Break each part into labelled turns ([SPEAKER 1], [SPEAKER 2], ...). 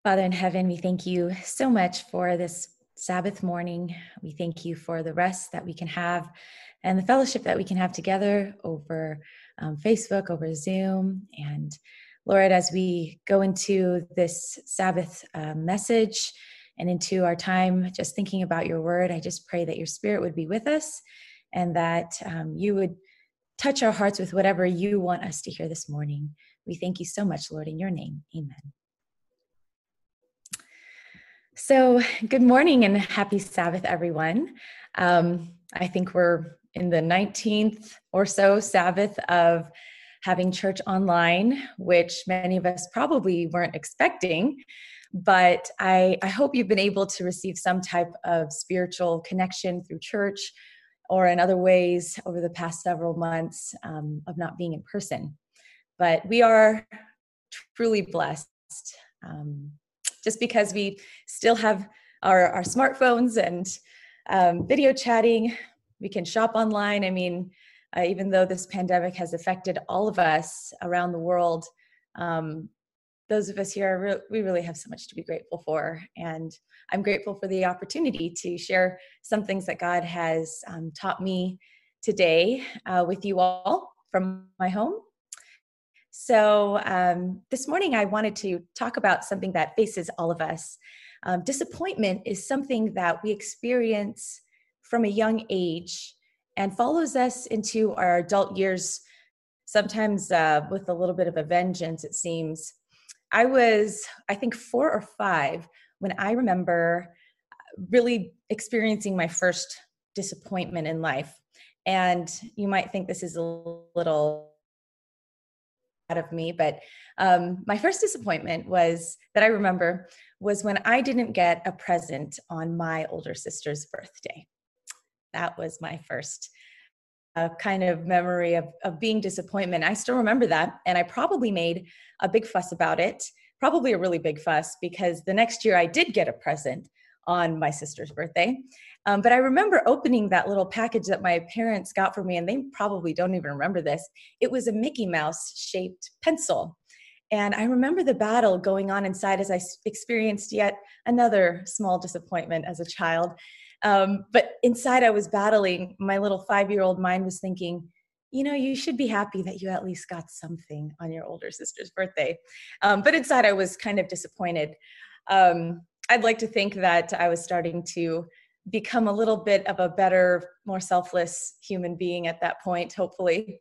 [SPEAKER 1] Father in heaven, we thank you so much for this Sabbath morning. We thank you for the rest that we can have and the fellowship that we can have together over Facebook, over Zoom. And Lord, as we go into this Sabbath message and into our time just thinking about your word, I just pray that your spirit would be with us and that you would touch our hearts with whatever you want us to hear this morning. We thank you so much, Lord, in your name. Amen. So, good morning and happy Sabbath, everyone. I think we're in the 19th or so Sabbath of having church online, which many of us probably weren't expecting. But I hope you've been able to receive some type of spiritual connection through church or in other ways over the past several months of not being in person. But we are truly blessed. Just because we still have our smartphones and video chatting, we can shop online. I mean, even though this pandemic has affected all of us around the world, those of us here, we really have so much to be grateful for. And I'm grateful for the opportunity to share some things that God has taught me today with you all from my home. So this morning I wanted to talk about something that faces all of us. Disappointment is something that we experience from a young age and follows us into our adult years, sometimes with a little bit of a vengeance, it seems. I was, I think, 4 or 5 when I remember really experiencing my first disappointment in life. And you might think this is a little out of me, but my first disappointment was that I remember was when I didn't get a present on my older sister's birthday. That was my first kind of memory of being disappointment. I still remember that, and I probably made a big fuss about it, probably a really big fuss, because the next year I did get a present on my sister's birthday. But I remember opening that little package that my parents got for me, and they probably don't even remember this. It was a Mickey Mouse shaped pencil. And I remember the battle going on inside as I experienced yet another small disappointment as a child. But inside I was battling, my little 5-year-old mind was thinking, you know, you should be happy that you at least got something on your older sister's birthday. But inside I was kind of disappointed. I'd like to think that I was starting to become a little bit of a better, more selfless human being at that point, hopefully.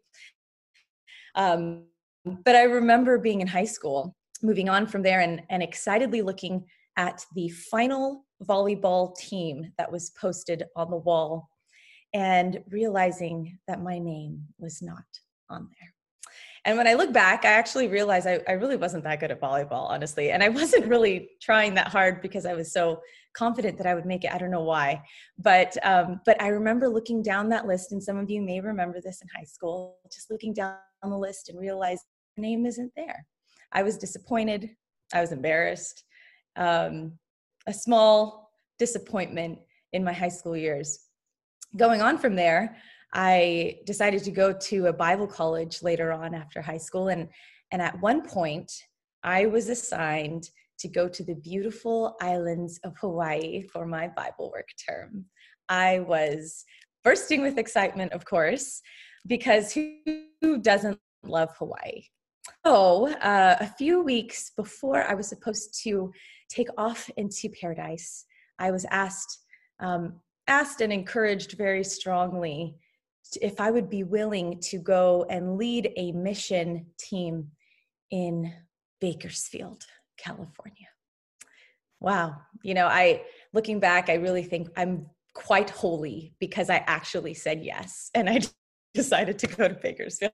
[SPEAKER 1] But I remember being in high school, moving on from there and excitedly looking at the final volleyball team that was posted on the wall and realizing that my name was not on there. And when I look back, I actually realized I really wasn't that good at volleyball, honestly. And I wasn't really trying that hard because I was so confident that I would make it. I don't know why. But I remember looking down that list, and some of you may remember this in high school, just looking down the list and realized my name isn't there. I was disappointed. I was embarrassed. A small disappointment in my high school years. Going on from there, I decided to go to a Bible college later on after high school. And at one point, I was assigned to go to the beautiful islands of Hawaii for my Bible work term. I was bursting with excitement, of course, because who doesn't love Hawaii? So a few weeks before I was supposed to take off into paradise, I was asked and encouraged very strongly if I would be willing to go and lead a mission team in Bakersfield, California. Wow. You know, looking back, I really think I'm quite holy because I actually said yes. And I decided to go to Bakersfield.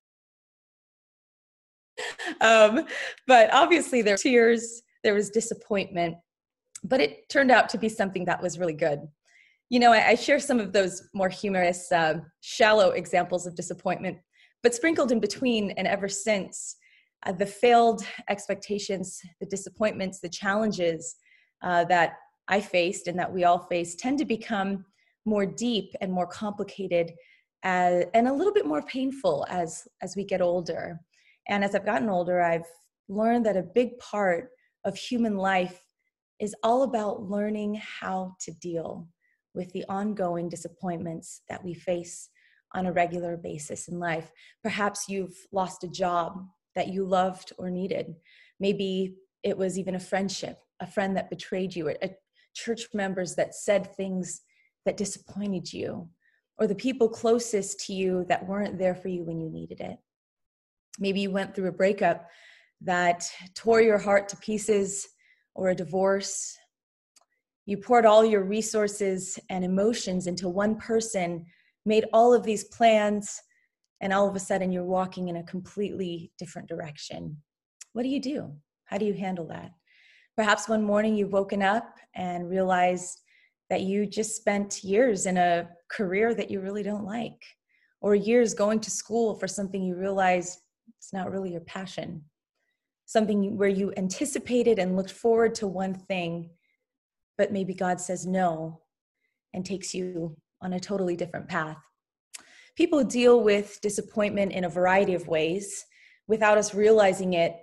[SPEAKER 1] But obviously there were tears, there was disappointment, but it turned out to be something that was really good. You know, I share some of those more humorous, shallow examples of disappointment, but sprinkled in between and ever since, the failed expectations, the disappointments, the challenges that I faced and that we all face tend to become more deep and more complicated and a little bit more painful as we get older. And as I've gotten older, I've learned that a big part of human life is all about learning how to deal with the ongoing disappointments that we face on a regular basis in life. Perhaps you've lost a job that you loved or needed. Maybe it was even a friendship, a friend that betrayed you, a church members that said things that disappointed you, or the people closest to you that weren't there for you when you needed it. Maybe you went through a breakup that tore your heart to pieces, or a divorce. You poured all your resources and emotions into one person, made all of these plans, and all of a sudden you're walking in a completely different direction. What do you do? How do you handle that? Perhaps one morning you've woken up and realized that you just spent years in a career that you really don't like, or years going to school for something you realize it's not really your passion, something where you anticipated and looked forward to one thing, but maybe God says no and takes you on a totally different path. People deal with disappointment in a variety of ways without us realizing it.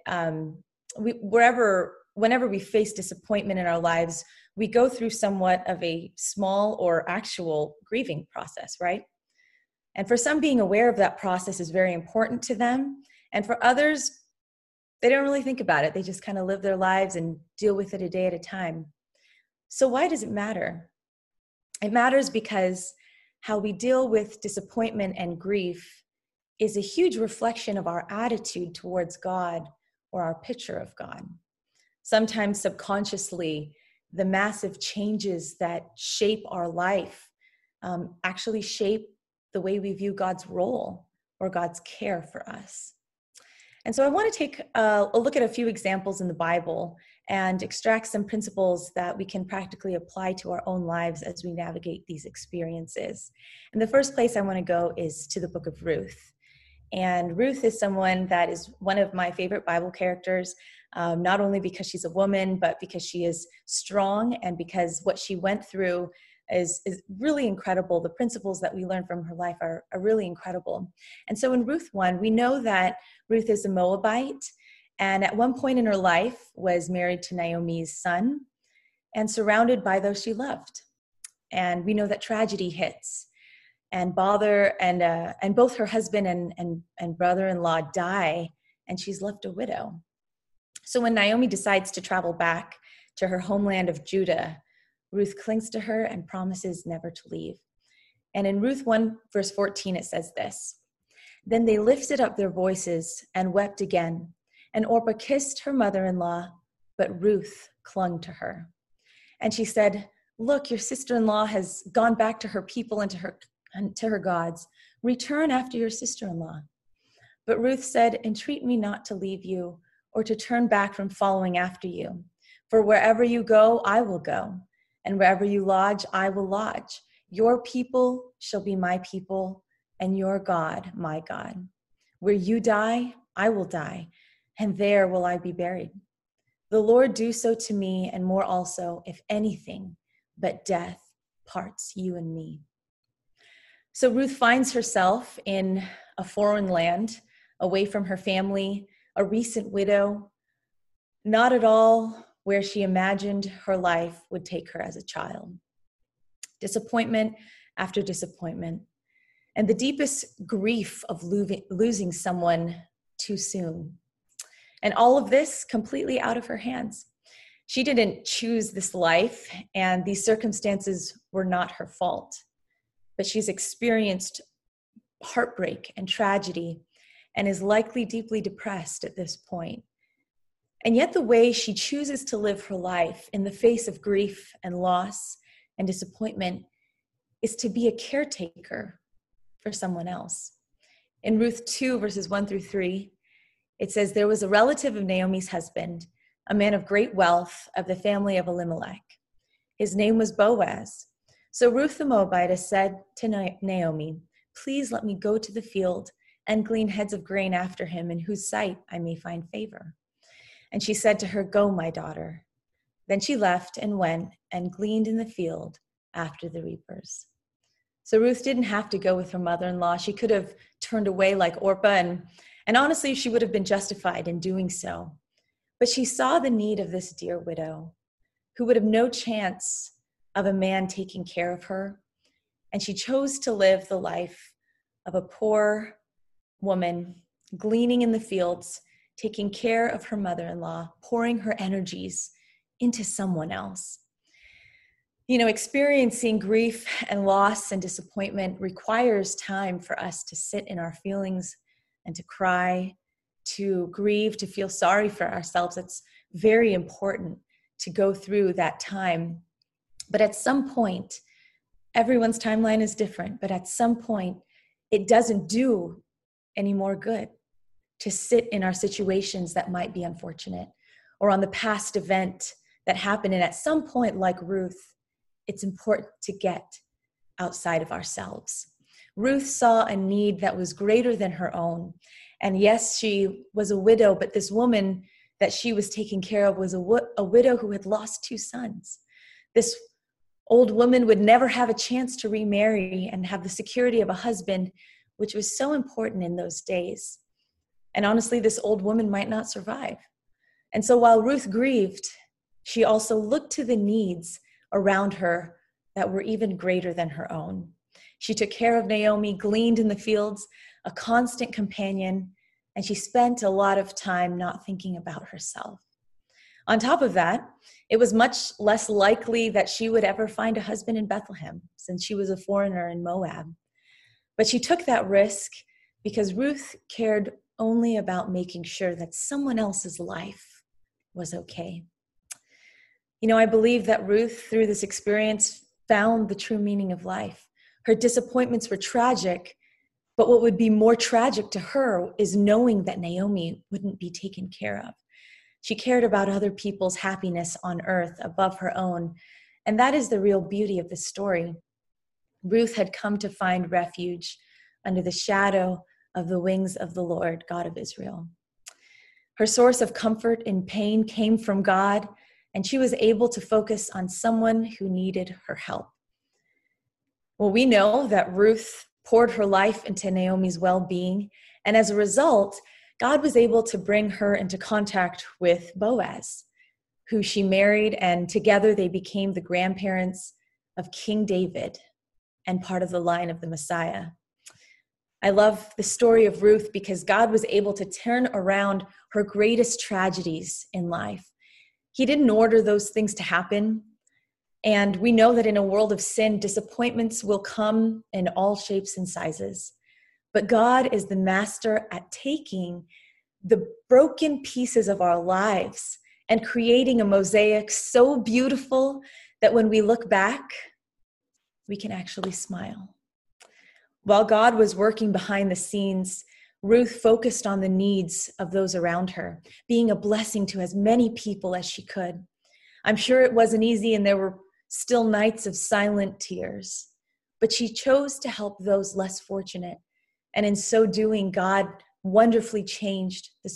[SPEAKER 1] Whenever we face disappointment in our lives, we go through somewhat of a small or actual grieving process, right? And for some, being aware of that process is very important to them. And for others, they don't really think about it. They just kind of live their lives and deal with it a day at a time. So why does it matter? It matters because how we deal with disappointment and grief is a huge reflection of our attitude towards God or our picture of God. Sometimes subconsciously, the massive changes that shape our life actually shape the way we view God's role or God's care for us. And so I want to take a look at a few examples in the Bible and extract some principles that we can practically apply to our own lives as we navigate these experiences. And the first place I want to go is to the book of Ruth. And Ruth is someone that is one of my favorite Bible characters, not only because she's a woman, but because she is strong and because what she went through is really incredible. The principles that we learn from her life are really incredible. And so in Ruth 1, we know that Ruth is a Moabite, and at one point in her life was married to Naomi's son and surrounded by those she loved. And we know that tragedy hits, and both her husband and brother-in-law die, and she's left a widow. So when Naomi decides to travel back to her homeland of Judah, Ruth clings to her and promises never to leave. And in Ruth 1, verse 14, it says this: "Then they lifted up their voices and wept again, and Orpah kissed her mother-in-law, but Ruth clung to her. And she said, 'Look, your sister-in-law has gone back to her people and to her gods. Return after your sister-in-law.' But Ruth said, 'Entreat me not to leave you or to turn back from following after you. For wherever you go, I will go, and wherever you lodge, I will lodge. Your people shall be my people, and your God, my God. Where you die, I will die, and there will I be buried. The Lord do so to me, and more also, if anything but death parts you and me.'" So Ruth finds herself in a foreign land, away from her family, a recent widow, not at all where she imagined her life would take her as a child. Disappointment after disappointment, and the deepest grief of losing someone too soon. And all of this completely out of her hands. She didn't choose this life, and these circumstances were not her fault. But she's experienced heartbreak and tragedy and is likely deeply depressed at this point. And yet the way she chooses to live her life in the face of grief and loss and disappointment is to be a caretaker for someone else. In Ruth 2, verses 1 through 3, it says, "There was a relative of Naomi's husband, a man of great wealth of the family of Elimelech. His name was Boaz. So Ruth the Moabitess said to Naomi, 'Please let me go to the field and glean heads of grain after him, in whose sight I may find favor.' And she said to her, 'Go, my daughter.' Then she left and went and gleaned in the field after the reapers." So Ruth didn't have to go with her mother-in-law. She could have turned away like Orpah, and honestly, she would have been justified in doing so. But she saw the need of this dear widow, who would have no chance of a man taking care of her. And she chose to live the life of a poor woman, gleaning in the fields, taking care of her mother-in-law, pouring her energies into someone else. Experiencing grief and loss and disappointment requires time for us to sit in our feelings and to cry, to grieve, to feel sorry for ourselves. It's very important to go through that time. But at some point, everyone's timeline is different, but at some point, it doesn't do any more good to sit in our situations that might be unfortunate or on the past event that happened. And at some point, like Ruth, it's important to get outside of ourselves. Ruth saw a need that was greater than her own. And yes, she was a widow, but this woman that she was taking care of was a widow who had lost 2 sons. This old woman would never have a chance to remarry and have the security of a husband, which was so important in those days. And honestly, this old woman might not survive. And so while Ruth grieved, she also looked to the needs around her that were even greater than her own. She took care of Naomi, gleaned in the fields, a constant companion, and she spent a lot of time not thinking about herself. On top of that, it was much less likely that she would ever find a husband in Bethlehem, since she was a foreigner in Moab. But she took that risk because Ruth cared only about making sure that someone else's life was okay. I believe that Ruth, through this experience, found the true meaning of life. Her disappointments were tragic, but what would be more tragic to her is knowing that Naomi wouldn't be taken care of. She cared about other people's happiness on earth above her own, and that is the real beauty of this story. Ruth had come to find refuge under the shadow of the wings of the Lord, God of Israel. Her source of comfort in pain came from God, and she was able to focus on someone who needed her help. Well, we know that Ruth poured her life into Naomi's well-being, and as a result, God was able to bring her into contact with Boaz, who she married, and together they became the grandparents of King David and part of the line of the Messiah. I love the story of Ruth because God was able to turn around her greatest tragedies in life. He didn't order those things to happen. And we know that in a world of sin, disappointments will come in all shapes and sizes. But God is the master at taking the broken pieces of our lives and creating a mosaic so beautiful that when we look back, we can actually smile. While God was working behind the scenes, Ruth focused on the needs of those around her, being a blessing to as many people as she could. I'm sure it wasn't easy, and there were still nights of silent tears, but she chose to help those less fortunate. And in so doing, God wonderfully changed the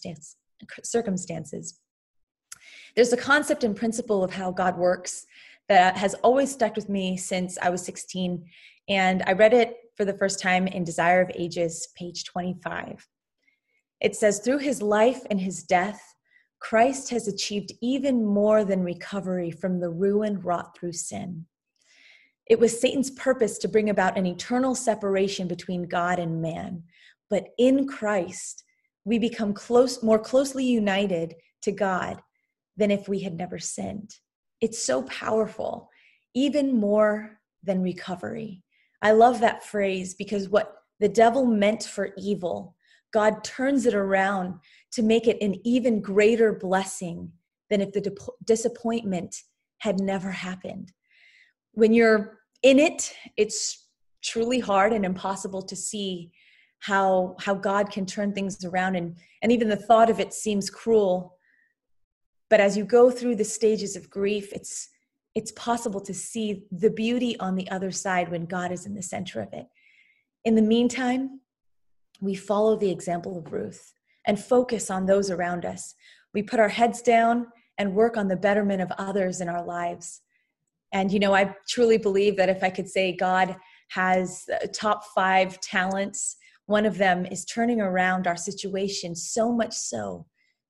[SPEAKER 1] circumstances. There's a concept and principle of how God works that has always stuck with me since I was 16, and I read it for the first time in Desire of Ages, page 25. It says, "Through his life and his death, Christ has achieved even more than recovery from the ruin wrought through sin. It was Satan's purpose to bring about an eternal separation between God and man. But in Christ, we become more closely united to God than if we had never sinned." It's so powerful, even more than recovery. I love that phrase because what the devil meant for evil, God turns it around to make it an even greater blessing than if the disappointment had never happened. When you're in it, it's truly hard and impossible to see how God can turn things around, and even the thought of it seems cruel. But as you go through the stages of grief, it's possible to see the beauty on the other side when God is in the center of it. In the meantime, we follow the example of Ruth and focus on those around us. We put our heads down and work on the betterment of others in our lives. And, I truly believe that if I could say God has top 5 talents, one of them is turning around our situation so much so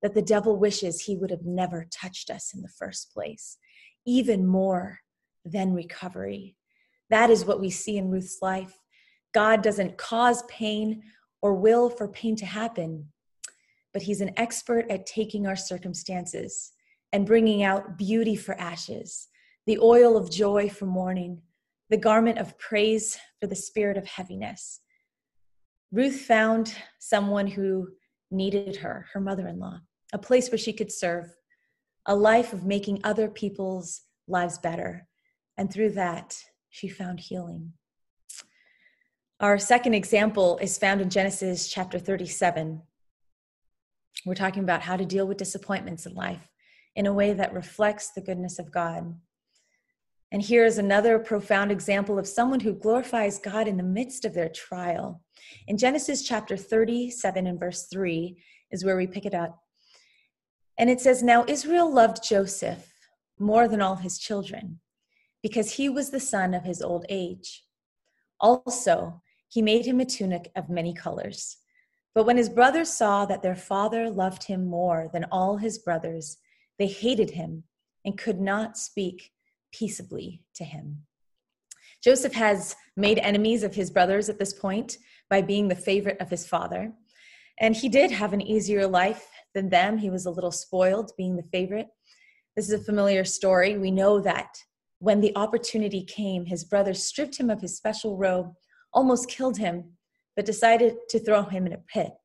[SPEAKER 1] that the devil wishes he would have never touched us in the first place, even more than recovery. That is what we see in Ruth's life. God doesn't cause pain or will for pain to happen, but he's an expert at taking our circumstances and bringing out beauty for ashes, the oil of joy for mourning, the garment of praise for the spirit of heaviness. Ruth found someone who needed her, her mother-in-law, a place where she could serve, a life of making other people's lives better. And through that, she found healing. Our second example is found in Genesis chapter 37. We're talking about how to deal with disappointments in life in a way that reflects the goodness of God. And here is another profound example of someone who glorifies God in the midst of their trial. In Genesis chapter 37 and verse 3 is where we pick it up. And it says, "Now Israel loved Joseph more than all his children, because he was the son of his old age. Also, he made him a tunic of many colors. But when his brothers saw that their father loved him more than all his brothers, they hated him and could not speak peaceably to him." Joseph has made enemies of his brothers at this point by being the favorite of his father. And he did have an easier life than them. He was a little spoiled being the favorite. This is a familiar story. We know that when the opportunity came, his brothers stripped him of his special robe, almost killed him, but decided to throw him in a pit.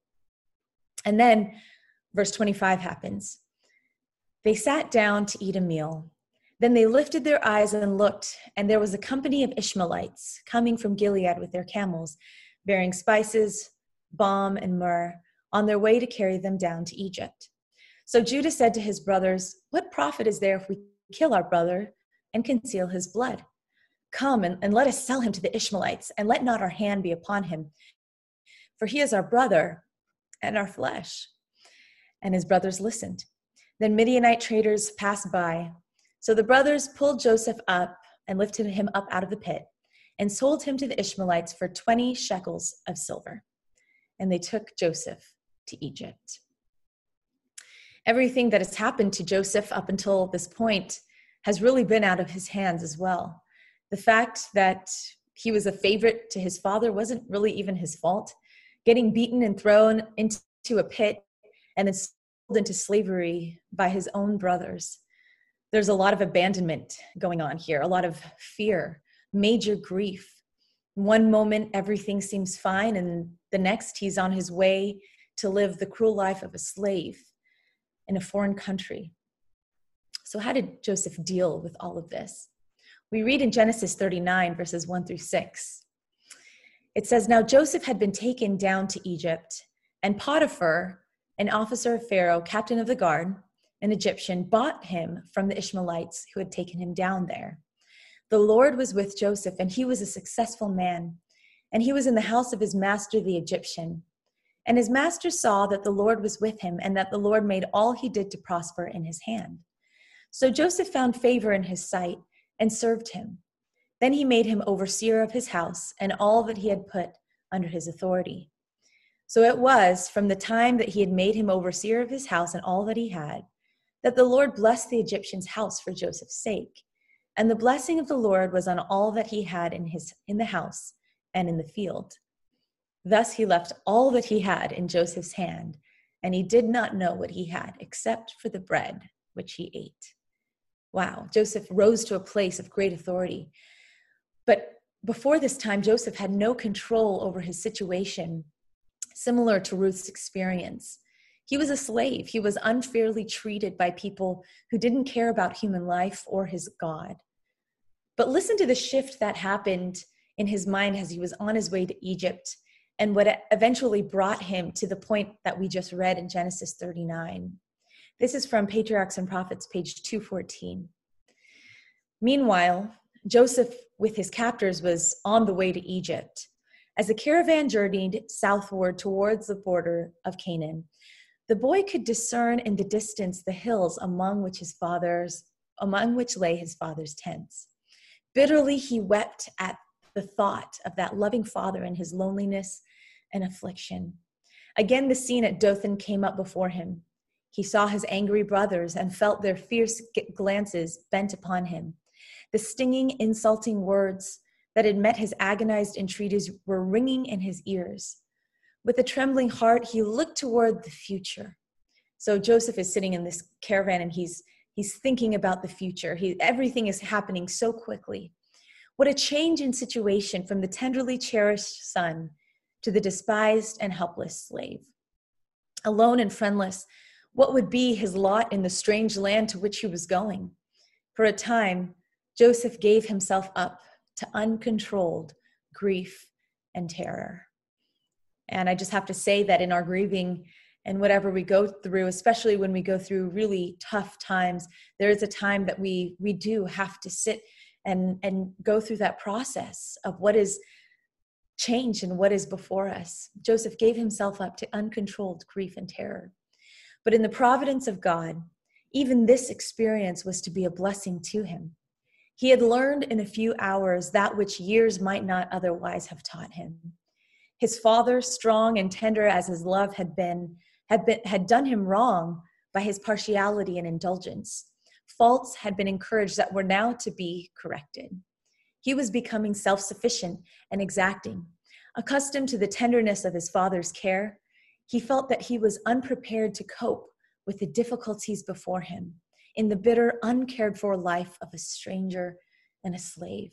[SPEAKER 1] And then verse 25 happens. They sat down to eat a meal. Then they lifted their eyes and looked, and there was a company of Ishmaelites coming from Gilead with their camels, bearing spices, balm, and myrrh, on their way to carry them down to Egypt. So Judah said to his brothers, "What profit is there if we kill our brother and conceal his blood? Come and let us sell him to the Ishmaelites, and let not our hand be upon him. For he is our brother and our flesh." And his brothers listened. Then Midianite traders passed by. So the brothers pulled Joseph up and lifted him up out of the pit and sold him to the Ishmaelites for 20 shekels of silver. And they took Joseph to Egypt. Everything that has happened to Joseph up until this point has really been out of his hands as well. The fact that he was a favorite to his father wasn't really even his fault. Getting beaten and thrown into a pit and then sold into slavery by his own brothers. There's a lot of abandonment going on here, a lot of fear, major grief. One moment, everything seems fine, and the next, he's on his way to live the cruel life of a slave in a foreign country. So how did Joseph deal with all of this? We read in Genesis 39, verses 1 through 6. It says, "Now Joseph had been taken down to Egypt, and Potiphar, an officer of Pharaoh, captain of the guard, an Egyptian, bought him from the Ishmaelites who had taken him down there. The Lord was with Joseph, and he was a successful man, and he was in the house of his master, the Egyptian. And his master saw that the Lord was with him, and that the Lord made all he did to prosper in his hand. So Joseph found favor in his sight and served him. Then he made him overseer of his house and all that he had put under his authority. So it was from the time that he had made him overseer of his house and all that he had, that the Lord blessed the Egyptian's house for Joseph's sake. And the blessing of the Lord was on all that he had in the house and in the field. Thus he left all that he had in Joseph's hand, and he did not know what he had except for the bread which he ate." Wow, Joseph rose to a place of great authority. But before this time, Joseph had no control over his situation, similar to Ruth's experience. He was a slave. He was unfairly treated by people who didn't care about human life or his God. But listen to the shift that happened in his mind as he was on his way to Egypt, and what eventually brought him to the point that we just read in Genesis 39. This is from Patriarchs and Prophets, page 214. Meanwhile, Joseph with his captors was on the way to Egypt. As the caravan journeyed southward towards the border of Canaan, the boy could discern in the distance the hills among which lay his father's tents. Bitterly he wept at the thought of that loving father in his loneliness and affliction. Again, the scene at Dothan came up before him. He saw his angry brothers and felt their fierce glances bent upon him. The stinging, insulting words that had met his agonized entreaties were ringing in his ears. With a trembling heart, he looked toward the future. So Joseph is sitting in this caravan and he's thinking about the future. Everything is happening so quickly. What a change in situation from the tenderly cherished son to the despised and helpless slave. Alone and friendless, what would be his lot in the strange land to which he was going? For a time, Joseph gave himself up to uncontrolled grief and terror. And I just have to say that in our grieving and whatever we go through, especially when we go through really tough times, there is a time that we do have to sit and go through that process of what is changed and what is before us. Joseph gave himself up to uncontrolled grief and terror. But in the providence of God, even this experience was to be a blessing to him. He had learned in a few hours that which years might not otherwise have taught him. His father, strong and tender as his love had done him wrong by his partiality and indulgence. Faults had been encouraged that were now to be corrected. He was becoming self-sufficient and exacting. Accustomed to the tenderness of his father's care, he felt that he was unprepared to cope with the difficulties before him in the bitter, uncared-for life of a stranger and a slave.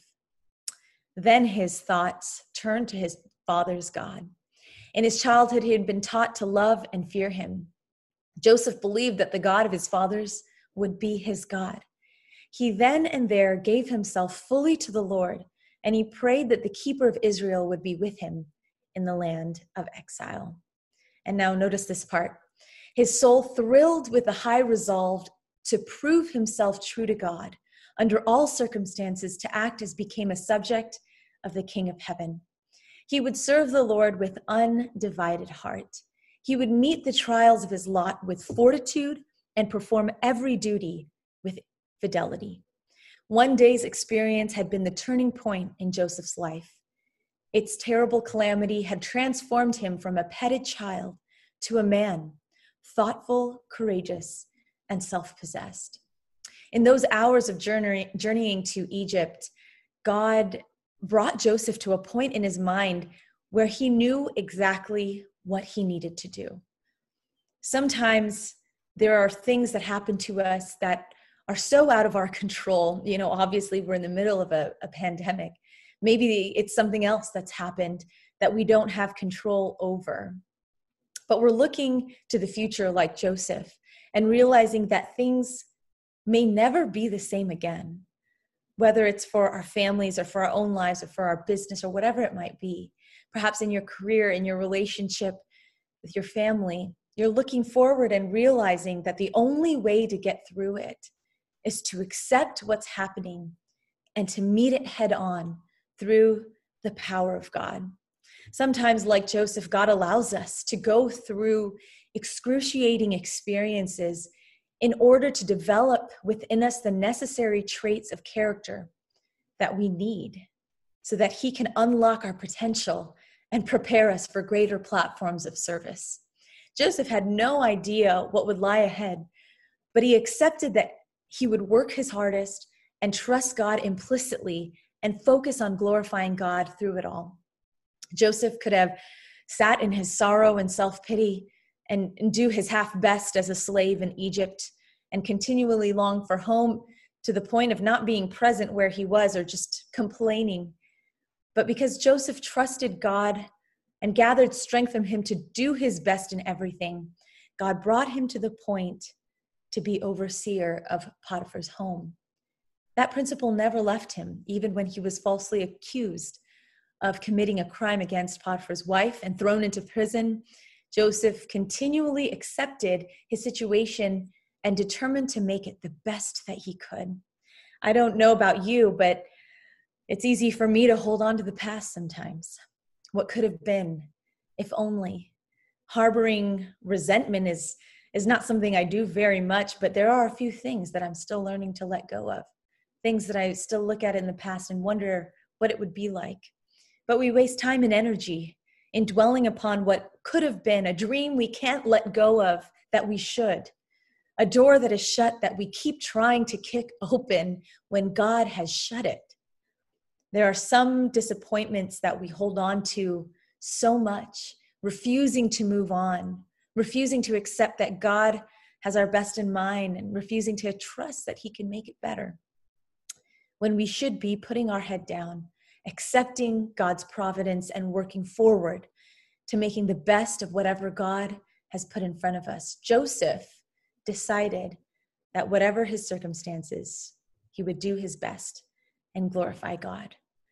[SPEAKER 1] Then his thoughts turned to his father's God. In his childhood, he had been taught to love and fear him. Joseph believed that the God of his fathers would be his God. He then and there gave himself fully to the Lord, and he prayed that the keeper of Israel would be with him in the land of exile. And now notice this part. His soul thrilled with a high resolve to prove himself true to God, under all circumstances to act as became a subject of the King of Heaven. He would serve the Lord with undivided heart. He would meet the trials of his lot with fortitude and perform every duty with fidelity. One day's experience had been the turning point in Joseph's life. Its terrible calamity had transformed him from a petted child to a man, thoughtful, courageous, and self-possessed. In those hours of journeying to Egypt, God brought Joseph to a point in his mind where he knew exactly what he needed to do. Sometimes there are things that happen to us that are so out of our control. You know, obviously we're in the middle of a pandemic. Maybe it's something else that's happened that we don't have control over. But we're looking to the future like Joseph and realizing that things may never be the same again, whether it's for our families or for our own lives or for our business or whatever it might be. Perhaps in your career, in your relationship with your family, you're looking forward and realizing that the only way to get through it is to accept what's happening and to meet it head on through the power of God. Sometimes, like Joseph, God allows us to go through excruciating experiences in order to develop within us the necessary traits of character that we need so that he can unlock our potential and prepare us for greater platforms of service. Joseph had no idea what would lie ahead, but he accepted that he would work his hardest and trust God implicitly and focus on glorifying God through it all. Joseph could have sat in his sorrow and self-pity and do his half best as a slave in Egypt and continually long for home to the point of not being present where he was or just complaining. But because Joseph trusted God and gathered strength from him to do his best in everything, God brought him to the point to be overseer of Potiphar's home. That principle never left him, even when he was falsely accused of committing a crime against Potiphar's wife and thrown into prison. Joseph continually accepted his situation and determined to make it the best that he could. I don't know about you, but it's easy for me to hold on to the past sometimes. What could have been, if only. Harboring resentment is not something I do very much, but there are a few things that I'm still learning to let go of. Things that I still look at in the past and wonder what it would be like. But we waste time and energy in dwelling upon what could have been, a dream we can't let go of that we should. a door that is shut that we keep trying to kick open when God has shut it. There are some disappointments that we hold on to so much, refusing to move on, refusing to accept that God has our best in mind, and refusing to trust that he can make it better. When we should be putting our head down, accepting God's providence and working forward to making the best of whatever God has put in front of us. Joseph decided that whatever his circumstances, he would do his best and glorify God.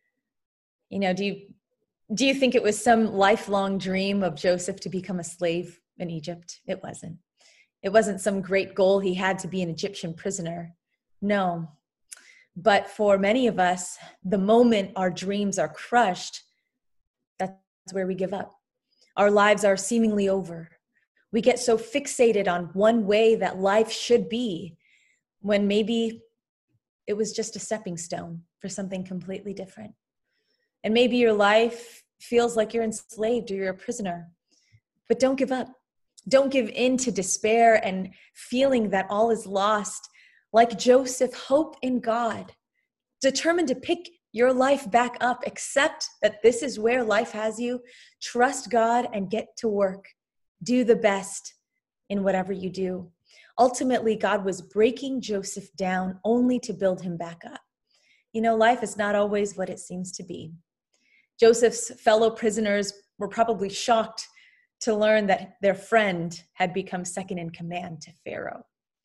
[SPEAKER 1] You know, do you think it was some lifelong dream of Joseph to become a slave in Egypt? It wasn't. It wasn't some great goal he had to be an Egyptian prisoner. No. But for many of us, the moment our dreams are crushed, that's where we give up. Our lives are seemingly over. We get so fixated on one way that life should be, when maybe it was just a stepping stone for something completely different. And maybe your life feels like you're enslaved or you're a prisoner, but don't give up. Don't give in to despair and feeling that all is lost. Like Joseph, hope in God. Determined to pick your life back up. Accept that this is where life has you. Trust God and get to work. Do the best in whatever you do. Ultimately, God was breaking Joseph down only to build him back up. You know, life is not always what it seems to be. Joseph's fellow prisoners were probably shocked to learn that their friend had become second in command to Pharaoh.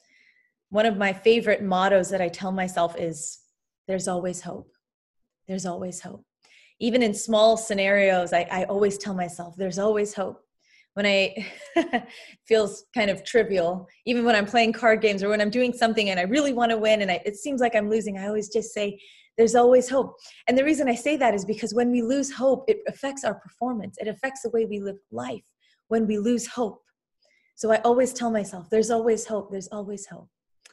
[SPEAKER 1] One of my favorite mottos that I tell myself is, there's always hope. There's always hope. Even in small scenarios, I always tell myself, there's always hope. When it feels kind of trivial, even when I'm playing card games or when I'm doing something and I really want to win and it seems like I'm losing, I always just say, there's always hope. And the reason I say that is because when we lose hope, it affects our performance. It affects the way we live life when we lose hope. So I always tell myself, there's always hope. There's always hope.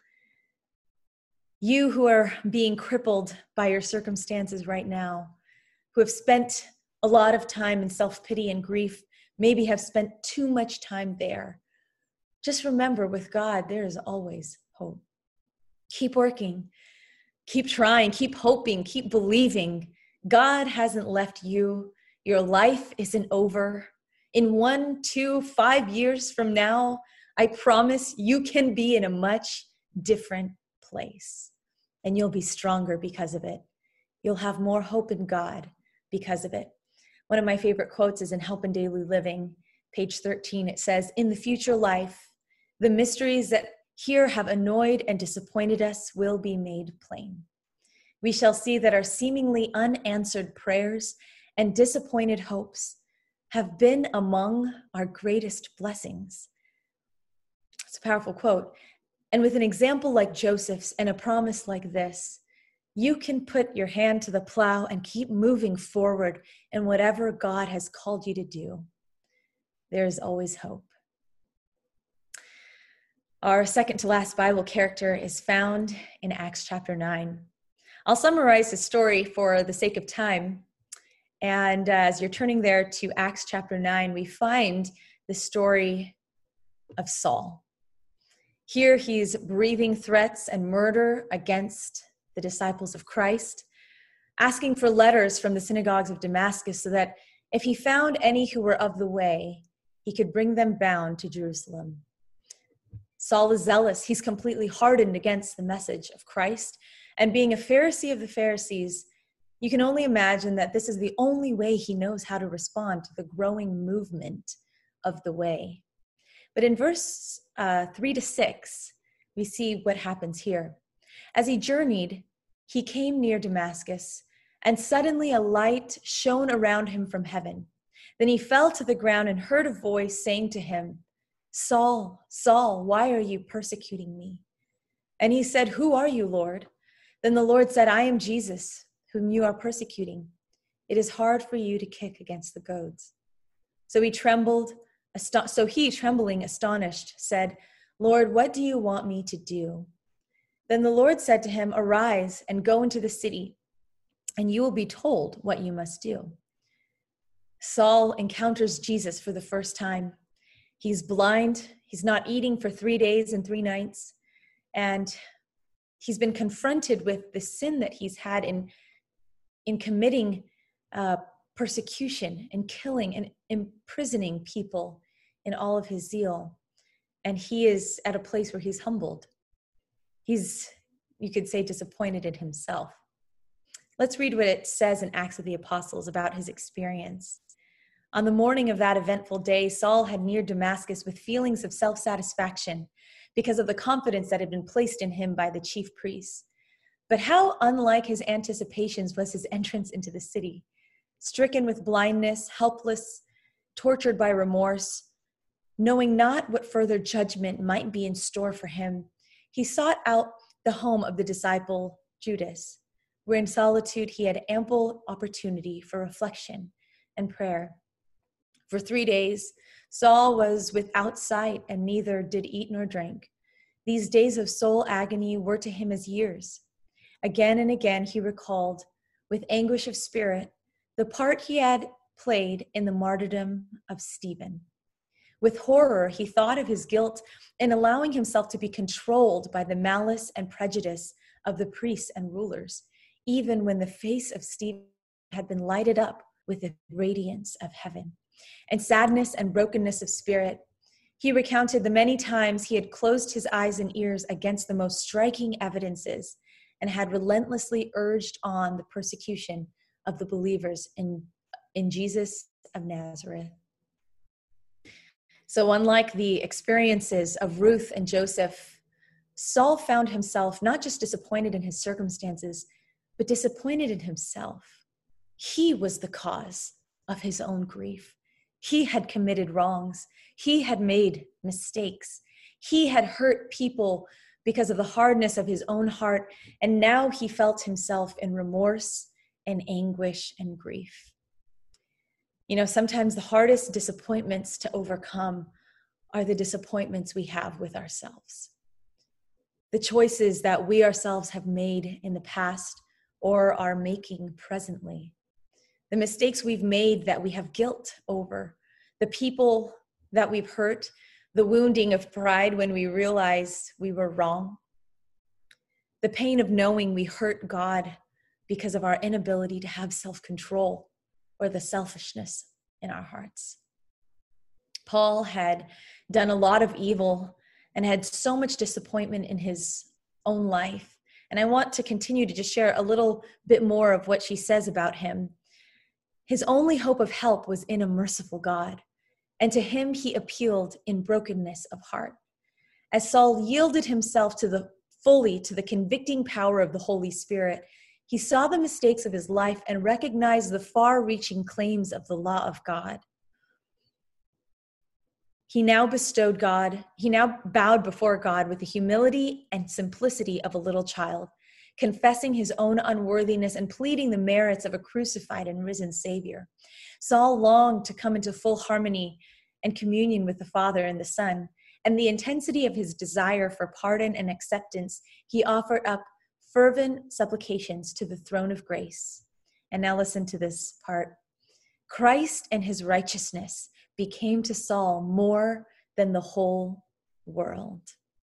[SPEAKER 1] You who are being crippled by your circumstances right now, who have spent a lot of time in self-pity and grief, maybe have spent too much time there. Just remember, with God, there is always hope. Keep working, keep trying, keep hoping, keep believing. God hasn't left you. Your life isn't over. In 1, 2, 5 years from now, I promise you can be in a much different place. And you'll be stronger because of it. You'll have more hope in God because of it. One of my favorite quotes is in Help in Daily Living, page 13. It says, in the future life, the mysteries that here have annoyed and disappointed us will be made plain. We shall see that our seemingly unanswered prayers and disappointed hopes have been among our greatest blessings. It's a powerful quote. And with an example like Joseph's and a promise like this, you can put your hand to the plow and keep moving forward in whatever God has called you to do. There is always hope. Our second to last Bible character is found in Acts chapter 9. I'll summarize the story for the sake of time. And as you're turning there to Acts chapter 9, we find the story of Saul. Here he's breathing threats and murder against the disciples of Christ, asking for letters from the synagogues of Damascus so that if he found any who were of the way, he could bring them bound to Jerusalem. Saul is zealous. He's completely hardened against the message of Christ. And being a Pharisee of the Pharisees, you can only imagine that this is the only way he knows how to respond to the growing movement of the way. But in verse 3-6, we see what happens here. As he journeyed, he came near Damascus, and suddenly a light shone around him from heaven. Then he fell to the ground and heard a voice saying to him, Saul, Saul, why are you persecuting me? And he said, Who are you, Lord? Then the Lord said, I am Jesus, whom you are persecuting. It is hard for you to kick against the goads. So he, trembling, astonished, said, Lord, what do you want me to do? Then the Lord said to him, Arise and go into the city, and you will be told what you must do. Saul encounters Jesus for the first time. He's blind, He's not eating for 3 days and 3 nights. And he's been confronted with the sin that he's had in committing persecution and killing and imprisoning people in all of his zeal. And he is at a place where he's humbled. He's, you could say, disappointed in himself. Let's read what it says in Acts of the Apostles about his experience. On the morning of that eventful day, Saul had neared Damascus with feelings of self-satisfaction because of the confidence that had been placed in him by the chief priests. But how unlike his anticipations was his entrance into the city. Stricken with blindness, helpless, tortured by remorse, knowing not what further judgment might be in store for him, he sought out the home of the disciple Judas, where in solitude he had ample opportunity for reflection and prayer. For 3 days, Saul was without sight and neither did eat nor drink. These days of soul agony were to him as years. Again and again he recalled, with anguish of spirit, the part he had played in the martyrdom of Stephen. With horror, he thought of his guilt in allowing himself to be controlled by the malice and prejudice of the priests and rulers, even when the face of Stephen had been lighted up with the radiance of heaven. And sadness and brokenness of spirit, he recounted the many times he had closed his eyes and ears against the most striking evidences and had relentlessly urged on the persecution of the believers in Jesus of Nazareth. So unlike the experiences of Ruth and Joseph, Saul found himself not just disappointed in his circumstances, but disappointed in himself. He was the cause of his own grief. He had committed wrongs. He had made mistakes. He had hurt people because of the hardness of his own heart, and now he felt himself in remorse and anguish and grief. You know, sometimes the hardest disappointments to overcome are the disappointments we have with ourselves. The choices that we ourselves have made in the past or are making presently. The mistakes we've made that we have guilt over. The people that we've hurt. The wounding of pride when we realize we were wrong. The pain of knowing we hurt God because of our inability to have self-control or the selfishness in our hearts. Paul had done a lot of evil and had so much disappointment in his own life. And I want to continue to just share a little bit more of what she says about him. His only hope of help was in a merciful God, and to him he appealed in brokenness of heart. As Saul yielded himself fully to the convicting power of the Holy Spirit, he saw the mistakes of his life and recognized the far-reaching claims of the law of God. He now bowed before God with the humility and simplicity of a little child, confessing his own unworthiness and pleading the merits of a crucified and risen Savior. Saul longed to come into full harmony and communion with the Father and the Son, and the intensity of his desire for pardon and acceptance, he offered up fervent supplications to the throne of grace. And now listen to this part. Christ and his righteousness became to Saul more than the whole world.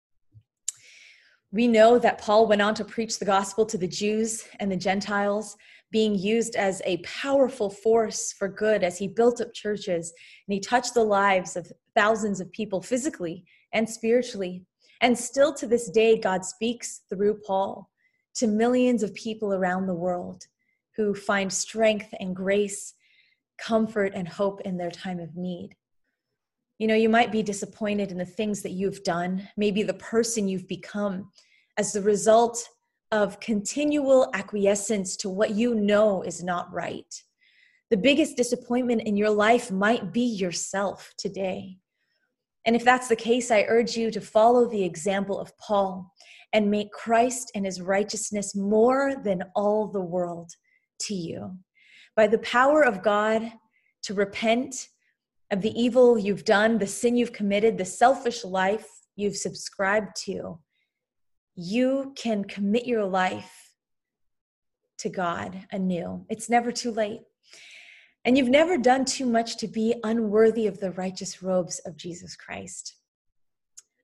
[SPEAKER 1] We know that Paul went on to preach the gospel to the Jews and the Gentiles, being used as a powerful force for good as he built up churches and he touched the lives of thousands of people physically and spiritually. And still to this day, God speaks through Paul to millions of people around the world who find strength and grace, comfort and hope in their time of need. You know, you might be disappointed in the things that you've done, maybe the person you've become as the result of continual acquiescence to what you know is not right. The biggest disappointment in your life might be yourself today. And if that's the case, I urge you to follow the example of Paul and make Christ and his righteousness more than all the world to you. By the power of God to repent of the evil you've done, the sin you've committed, the selfish life you've subscribed to, you can commit your life to God anew. It's never too late. And you've never done too much to be unworthy of the righteous robes of Jesus Christ.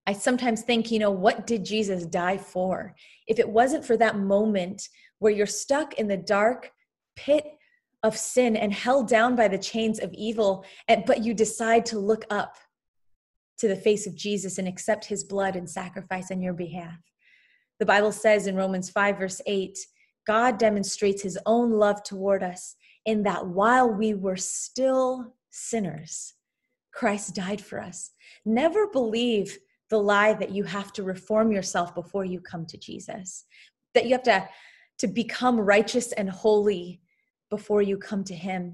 [SPEAKER 1] I sometimes think, what did Jesus die for? If it wasn't for that moment where you're stuck in the dark pit of sin and held down by the chains of evil, but you decide to look up to the face of Jesus and accept his blood and sacrifice on your behalf. The Bible says in Romans 5, verse 8, God demonstrates his own love toward us in that while we were still sinners, Christ died for us. Never believe the lie that you have to reform yourself before you come to Jesus, that you have to become righteous and holy before you come to him.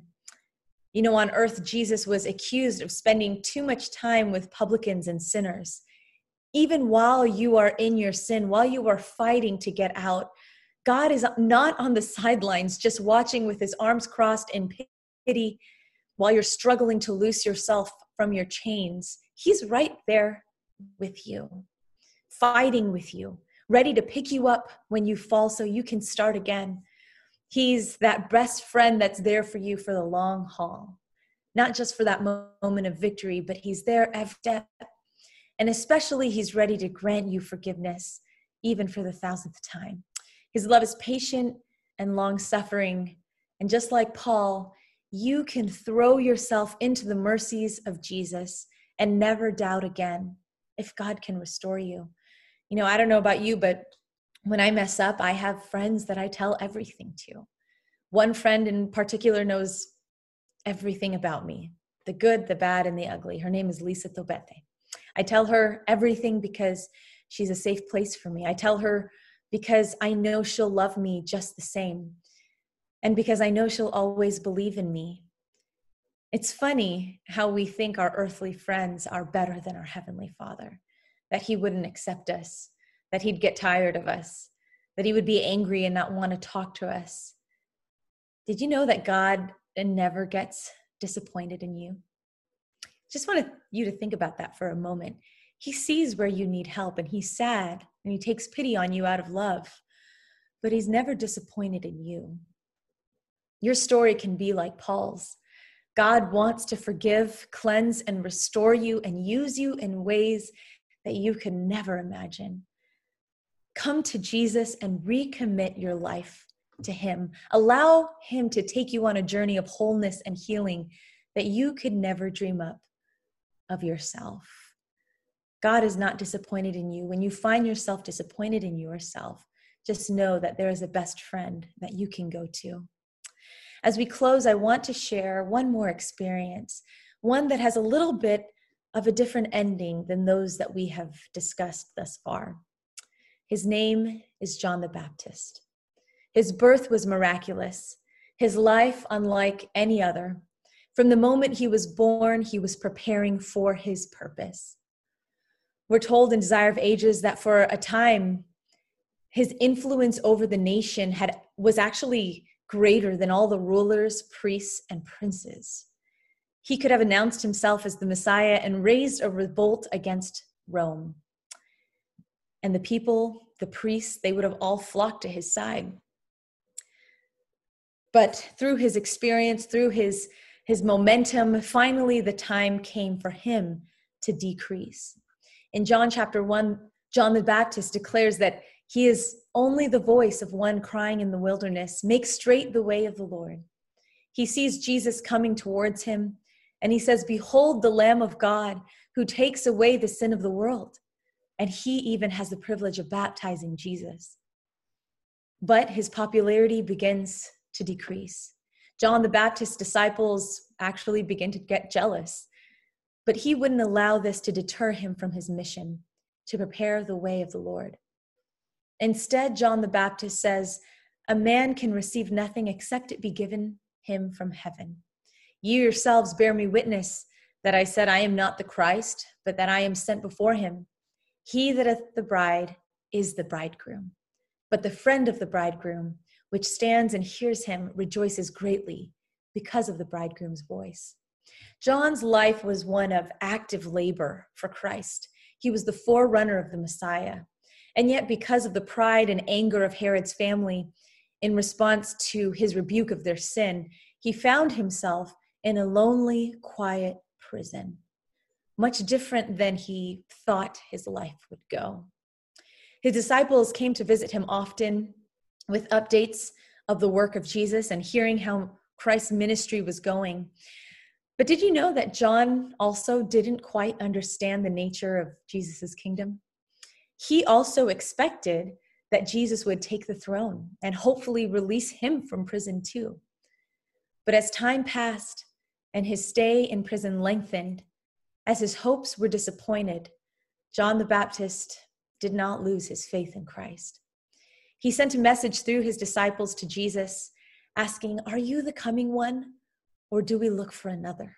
[SPEAKER 1] On earth, Jesus was accused of spending too much time with publicans and sinners. Even while you are in your sin, while you are fighting to get out, God is not on the sidelines just watching with his arms crossed in pity while you're struggling to loose yourself from your chains. He's right there with you, fighting with you, ready to pick you up when you fall so you can start again. He's that best friend that's there for you for the long haul, not just for that moment of victory, but he's there every step. And especially he's ready to grant you forgiveness, even for the 1,000th time. His love is patient and long-suffering. And just like Paul, you can throw yourself into the mercies of Jesus and never doubt again if God can restore you. I don't know about you, but when I mess up, I have friends that I tell everything to. One friend in particular knows everything about me, the good, the bad, and the ugly. Her name is Lisa Tobete. I tell her everything because she's a safe place for me. I tell her because I know she'll love me just the same, and because I know she'll always believe in me. It's funny how we think our earthly friends are better than our Heavenly Father, that he wouldn't accept us, that he'd get tired of us, that he would be angry and not want to talk to us. Did you know that God never gets disappointed in you? Just wanted you to think about that for a moment. He sees where you need help, and he's sad, and he takes pity on you out of love, but he's never disappointed in you. Your story can be like Paul's. God wants to forgive, cleanse, and restore you and use you in ways that you could never imagine. Come to Jesus and recommit your life to him. Allow him to take you on a journey of wholeness and healing that you could never dream up of yourself. God is not disappointed in you. When you find yourself disappointed in yourself, just know that there is a best friend that you can go to. As we close, I want to share one more experience, one that has a little bit of a different ending than those that we have discussed thus far. His name is John the Baptist. His birth was miraculous, his life unlike any other. From the moment he was born, he was preparing for his purpose. We're told in Desire of Ages that for a time, his influence over the nation was actually greater than all the rulers, priests, and princes. He could have announced himself as the Messiah and raised a revolt against Rome. And the people, the priests, they would have all flocked to his side. But through his experience, through his momentum, finally the time came for him to decrease. In John chapter 1, John the Baptist declares that he is only the voice of one crying in the wilderness, make straight the way of the Lord. He sees Jesus coming towards him, and he says, behold the Lamb of God who takes away the sin of the world. And he even has the privilege of baptizing Jesus. But his popularity begins to decrease. John the Baptist's disciples actually begin to get jealous, but he wouldn't allow this to deter him from his mission to prepare the way of the Lord. Instead, John the Baptist says, a man can receive nothing except it be given him from heaven. You yourselves bear me witness that I said I am not the Christ, but that I am sent before him. He that hath the bride is the bridegroom. But the friend of the bridegroom, which stands and hears him, rejoices greatly because of the bridegroom's voice. John's life was one of active labor for Christ. He was the forerunner of the Messiah. And yet, because of the pride and anger of Herod's family, in response to his rebuke of their sin, he found himself in a lonely, quiet prison. much different than he thought his life would go. His disciples came to visit him often with updates of the work of Jesus and hearing how Christ's ministry was going. But did you know that John also didn't quite understand the nature of Jesus's kingdom? He also expected that Jesus would take the throne and hopefully release him from prison too. But as time passed and his stay in prison lengthened, as his hopes were disappointed, John the Baptist did not lose his faith in Christ. He sent a message through his disciples to Jesus asking, "Are you the coming one, or do we look for another?"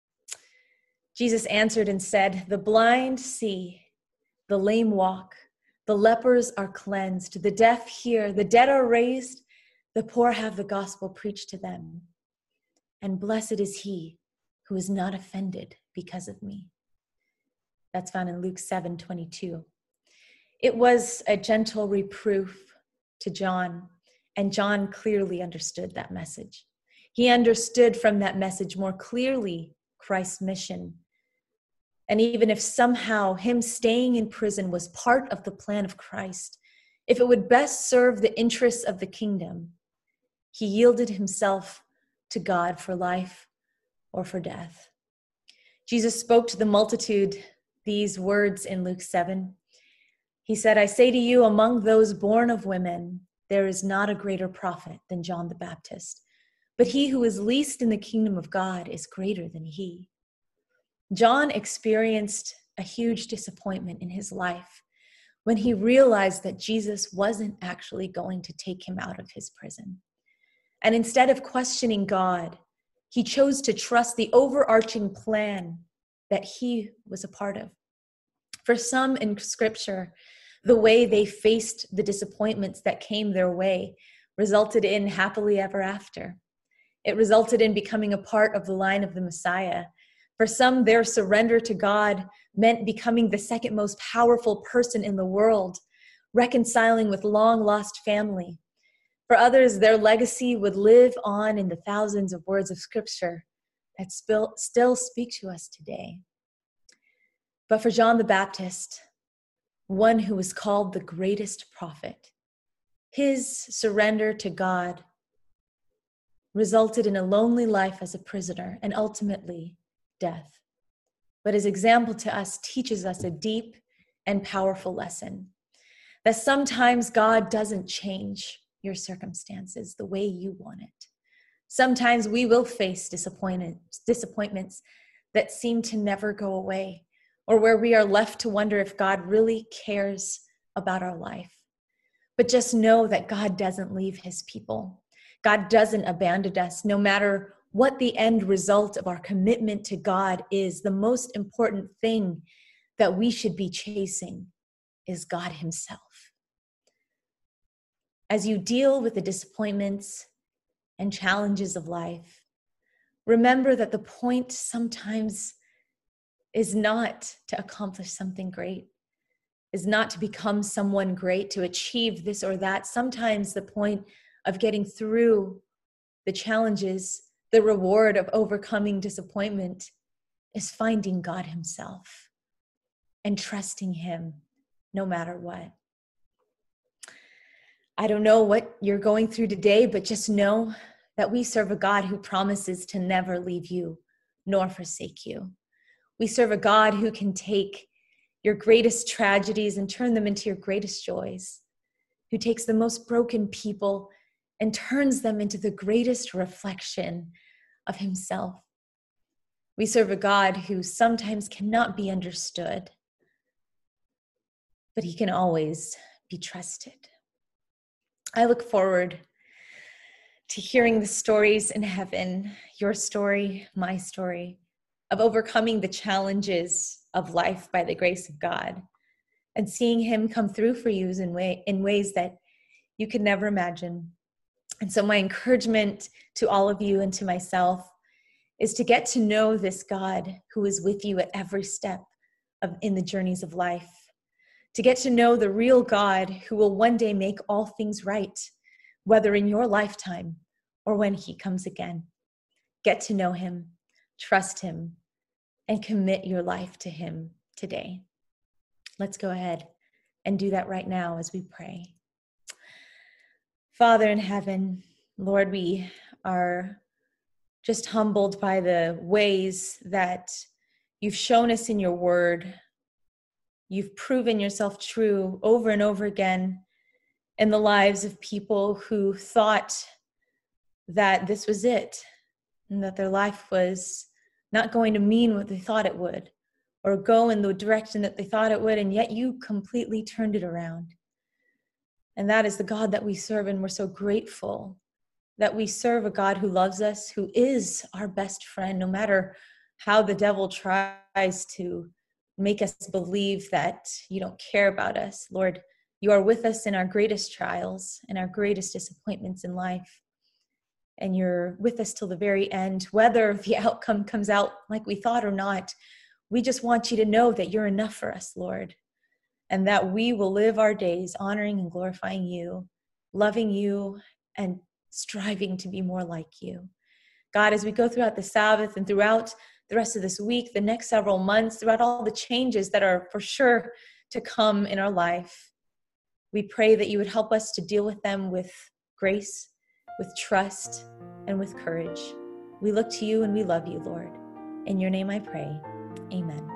[SPEAKER 1] Jesus answered and said, "The blind see, the lame walk, the lepers are cleansed, the deaf hear, the dead are raised, the poor have the gospel preached to them. And blessed is he who is not offended because of me." That's found in Luke 7:22. It was a gentle reproof to John, and John clearly understood that message. He understood from that message more clearly Christ's mission. And even if somehow him staying in prison was part of the plan of Christ, if it would best serve the interests of the kingdom, he yielded himself to God for life or for death. Jesus spoke to the multitude these words in Luke 7. He said, "I say to you, among those born of women, there is not a greater prophet than John the Baptist, but he who is least in the kingdom of God is greater than he." John experienced a huge disappointment in his life when he realized that Jesus wasn't actually going to take him out of his prison. And instead of questioning God, he chose to trust the overarching plan that he was a part of. For some in Scripture, the way they faced the disappointments that came their way resulted in happily ever after. It resulted in becoming a part of the line of the Messiah. For some, their surrender to God meant becoming the second most powerful person in the world, reconciling with long-lost family. For others, their legacy would live on in the thousands of words of Scripture that still speak to us today. But for John the Baptist, one who was called the greatest prophet, his surrender to God resulted in a lonely life as a prisoner and ultimately death. But his example to us teaches us a deep and powerful lesson that sometimes God doesn't change your circumstances the way you want it. Sometimes we will face disappointments that seem to never go away, or where we are left to wonder if God really cares about our life. But just know that God doesn't leave his people. God doesn't abandon us, no matter what the end result of our commitment to God is. The most important thing that we should be chasing is God himself. As you deal with the disappointments and challenges of life, remember that the point sometimes is not to accomplish something great, is not to become someone great, to achieve this or that. Sometimes the point of getting through the challenges, the reward of overcoming disappointment, is finding God himself and trusting him no matter what. I don't know what you're going through today, but just know that we serve a God who promises to never leave you nor forsake you. We serve a God who can take your greatest tragedies and turn them into your greatest joys, who takes the most broken people and turns them into the greatest reflection of himself. We serve a God who sometimes cannot be understood, but he can always be trusted. I look forward to hearing the stories in heaven, your story, my story, of overcoming the challenges of life by the grace of God and seeing him come through for you in ways that you could never imagine. And so my encouragement to all of you and to myself is to get to know this God who is with you at every step in the journeys of life, to get to know the real God who will one day make all things right, whether in your lifetime or when he comes again. Get to know him, trust him, and commit your life to him today. Let's go ahead and do that right now as we pray. Father in heaven, Lord, we are just humbled by the ways that you've shown us in your word. You've proven yourself true over and over again in the lives of people who thought that this was it, and that their life was not going to mean what they thought it would, or go in the direction that they thought it would, and yet you completely turned it around. And that is the God that we serve, and we're so grateful that we serve a God who loves us, who is our best friend, no matter how the devil tries to make us believe that you don't care about us. Lord, you are with us in our greatest trials and our greatest disappointments in life. And you're with us till the very end, whether the outcome comes out like we thought or not. We just want you to know that you're enough for us, Lord, and that we will live our days honoring and glorifying you, loving you, and striving to be more like you. God, as we go throughout the Sabbath and throughout the rest of this week, the next several months, throughout all the changes that are for sure to come in our life, we pray that you would help us to deal with them with grace, with trust, and with courage. We look to you and we love you, Lord. In your name I pray. Amen.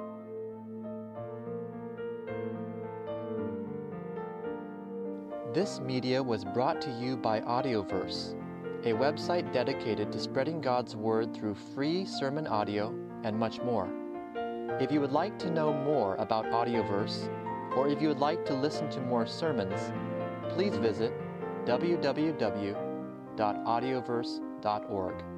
[SPEAKER 2] This media was brought to you by Audioverse, a website dedicated to spreading God's Word through free sermon audio and much more. If you would like to know more about Audioverse, or if you would like to listen to more sermons, please visit www.audioverse.org.